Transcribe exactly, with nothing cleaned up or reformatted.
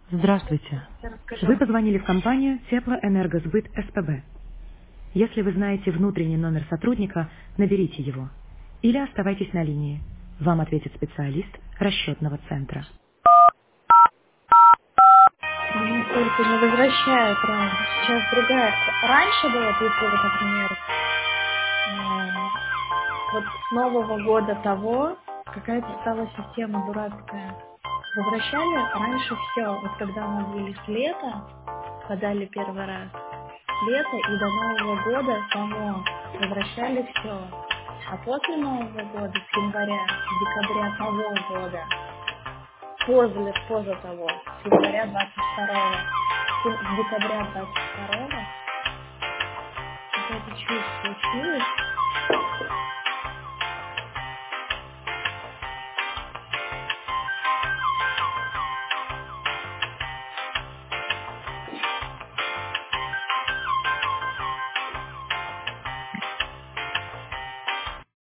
Здравствуйте. Вы Расскажу. позвонили в компанию Теплоэнергосбыт СПБ. Если вы знаете внутренний номер сотрудника, наберите его. Или оставайтесь на линии. Вам ответит специалист расчетного центра. Мне только не возвращает раньше. Сейчас другая. Раньше было, вот если вот, например, э, вот с Нового года того какая-то стала система дурацкая. Возвращали раньше все. Вот когда у нас были с лета, подали первый раз, с лета и до Нового года само возвращали все. А после Нового года, с января, с декабря того года, поза, поза того, с января двадцать второго, с ин- с декабря двадцать второго какая-то чушь случилась.